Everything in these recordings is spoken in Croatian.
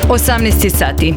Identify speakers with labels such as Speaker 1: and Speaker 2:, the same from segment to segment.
Speaker 1: 18 sati.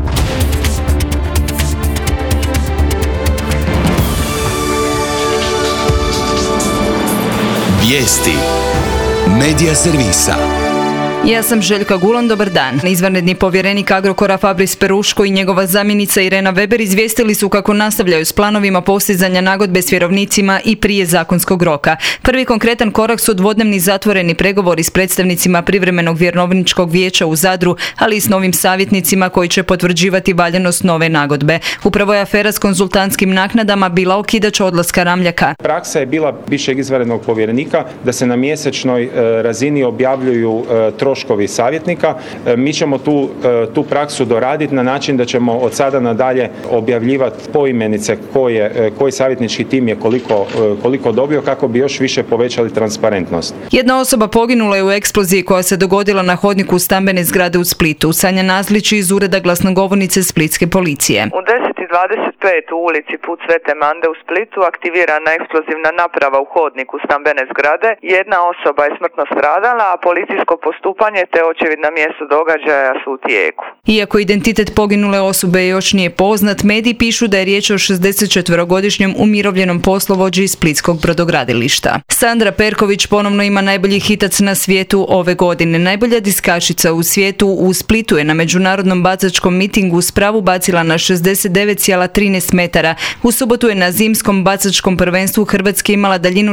Speaker 2: Vijesti Medija servisa.
Speaker 1: Ja sam Željka Gulan, dobar dan. Izvanredni povjerenik Agrokora Fabris Peruško i njegova zamjenica Irena Weber izvijestili su kako nastavljaju s planovima postizanja nagodbe s vjerovnicima i prije zakonskog roka. Prvi konkretan korak su dvodnevni zatvoreni pregovori s predstavnicima privremenog vjerovničkog vijeća u Zadru, ali i s novim savjetnicima koji će potvrđivati valjanost nove nagodbe. Upravo je afera s konzultantskim naknadama bila okidač odlaska Ramljaka.
Speaker 3: Praksa je bila višeg izvanrednog povjerenika da se na mjesečnoj razini objavljuju troškovi savjetnika. Mi ćemo tu praksu doraditi na način da ćemo od sada nadalje objavljivati poimenice koji savjetnički tim je koliko dobio kako bi još više povećali transparentnost.
Speaker 1: Jedna osoba poginula je u eksploziji koja se dogodila na hodniku stambene zgrade u Splitu. Sanja Nazlić iz ureda glasnogovornice splitske policije.
Speaker 4: U 10:25 u ulici Put Svete Mande u Splitu aktivirana eksplozivna naprava u hodniku stambene zgrade. Jedna osoba je smrtno stradala, a policijsko postupanje te očevid na mjestu događaja su u tijeku.
Speaker 1: Iako identitet poginule osobe još nije poznat, mediji pišu da je riječ o 64-godišnjem umirovljenom poslovođi iz splitskog brodogradilišta. Sandra Perković ponovno ima najbolji hitac na svijetu ove godine. Najbolja diskačica u svijetu u Splitu je na međunarodnom bacačkom mitingu spravu bacila na 69,13 metara. U subotu je na zimskom bacačkom prvenstvu Hrvatske imala daljinu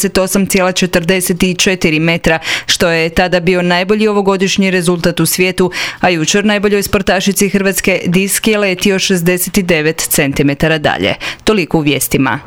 Speaker 1: 68,44 metra, što je tada bio najbolji ovogodišnji rezultat u svijetu, a jučer najboljoj sportašici Hrvatske disk je letio 69 cm dalje. Toliko u vijestima.